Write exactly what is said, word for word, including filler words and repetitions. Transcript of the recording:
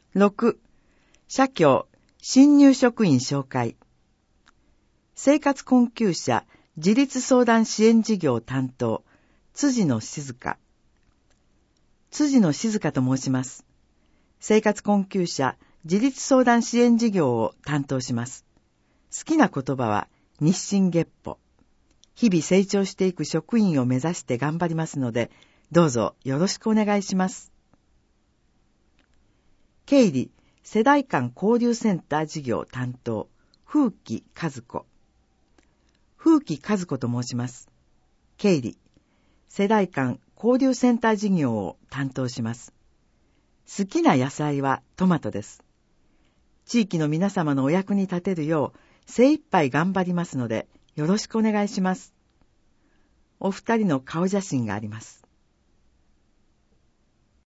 ろく、社協新入職員紹介。生活困窮者自立相談支援事業担当、辻野静香。辻野静香と申します。生活困窮者自立相談支援事業を担当します。好きな言葉は日進月歩。日々成長していく職員を目指して頑張りますので、どうぞよろしくお願いします。経理世代間交流センター事業担当、風紀和子。風紀和子と申します。経理世代間交流センター事業を担当します。好きな野菜はトマトです。地域の皆様のお役に立てるよう精一杯頑張りますので、よろしくお願いします。お二人の顔写真があります。